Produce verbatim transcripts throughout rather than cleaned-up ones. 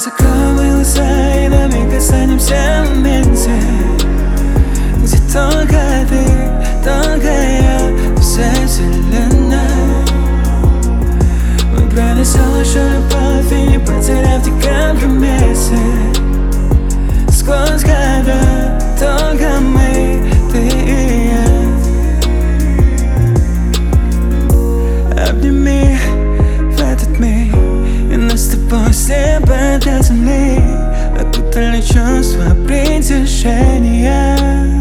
закроем глаза и на миг останемся в моменте, где только ты, только я, вся вселенная. Мы пронесем лишь любовь и не потеряв те компромиссы. Сквозь года только мы, ты и я. Обними в этот миг, и нас с тобой с неба до земли окутали чувства притяжения.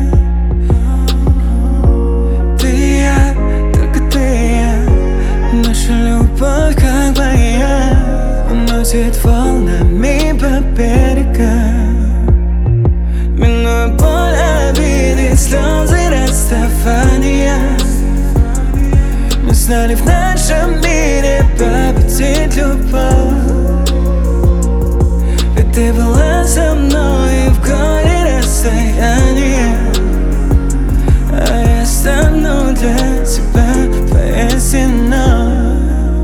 Ты и я, только ты и я. Наша любовь как воя уносит волнами по берегам. Минуя боль, обиды, слезы расставания, мы знали, в нашем мире победит любовь. Ведь ты была со мной в горе расстояния, а я стану для тебя твоей стеной.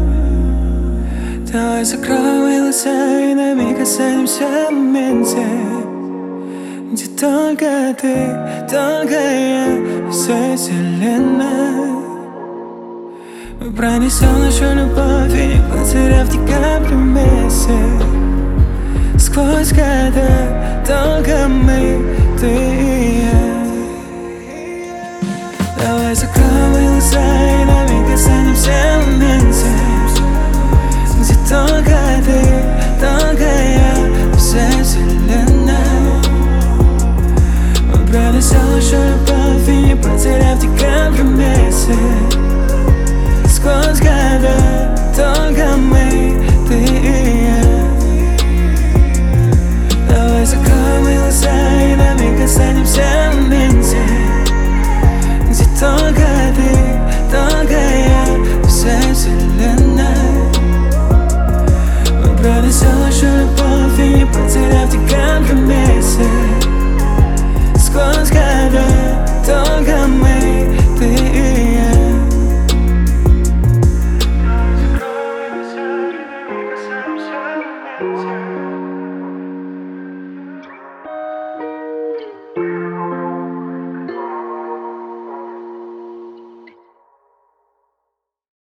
Давай закроем глаза и на миг останемся в моменте, где только ты, только я, вся вселенная. Мы пронесем нашу любовь и не потеряв те компромиссы. Сквозь года только мы, ты и я. Давай закроем глаза и на миг останемся в моменте, где только ты, только я, вся вселенная. Мы пронесем нашу любовь и не потеряв те компромиссы. Сквозь года только мы, ты и я. Давай закроем глаза и на миг останемся в моменте, где только ты, только я, вся вселенная. Мы пронесем нашу любовь